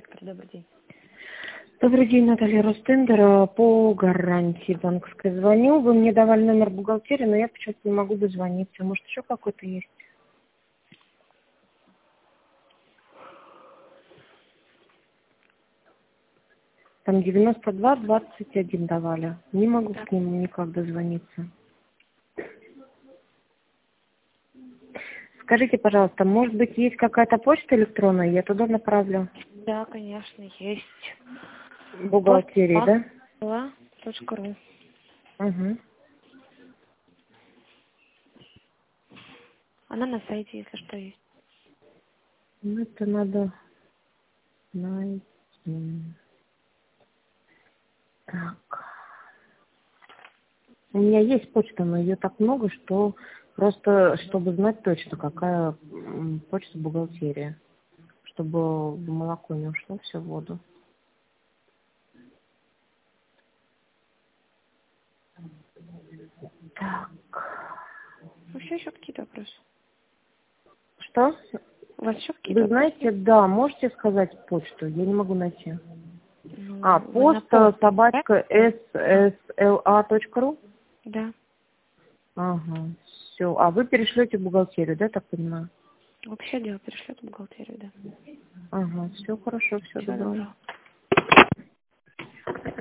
сектор, добрый день. Добрый день, Наталья Ростендер. По гарантии банковской звоню. Вы мне давали номер бухгалтерии, но я почему-то не могу дозвониться. Может, еще какой-то есть? Там 92-21 давали. Не могу к нему никак дозвониться. Скажите, пожалуйста, может быть, есть какая-то почта электронная? Я туда направлю. Да, конечно, есть. Бухгалтерии, да? .ru. Угу. Она на сайте, если что, есть. Ну, это надо найти. Так. У меня есть почта, но ее так много, что просто, чтобы знать точно, какая почта бухгалтерия, чтобы молоко не ушло все в воду. Так. Вообще еще какие-то вопросы? Что? У вас еще какие-то Вы вопросы? знаете, да, можете сказать почту? Я не могу найти. Ну, вы на Поста почту, собачка ssla.ru? да? Ага, все. А вы перешлете в бухгалтерию, да, так понимаю? Вообще дело перешлет в бухгалтерию, да. Ага, все хорошо, все Всего доброго. доброго.